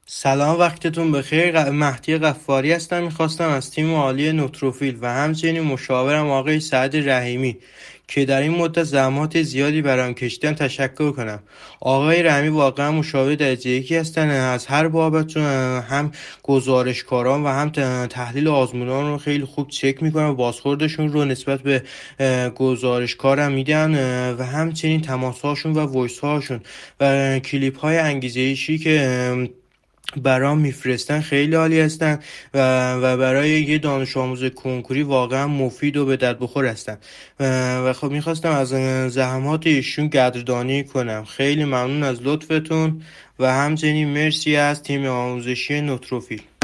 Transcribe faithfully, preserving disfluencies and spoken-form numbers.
سلام، وقتتون بخیر. ق- مهدی غفاری هستم. میخواستم از تیم عالی نوتروفیل و همچنین مشاورم آقای سعد رحیمی که در این مدت زحمات زیادی برام کشیدن تشکر کنم. آقای رحیمی واقعا مشاور درجه یکی هستن. از هر بابتون هم گزارشکاران و هم ت- تحلیل آزمونان رو خیلی خوب چک میکنن و بازخوردشون رو نسبت به اه، گزارشکارم میدن، اه، و همچنین تماسهاشون و وایس هاشون و کلیپ های انگیزه ایشی که برام میفرستن خیلی عالی هستن و و برای یه دانش آموز کنکوری واقعا مفید و به درد بخور هستن. و و خب میخواستم از زحمات ایشون قدردانی کنم. خیلی ممنون از لطفتون و همچنین مرسی از تیم آموزشی نوتروفیل.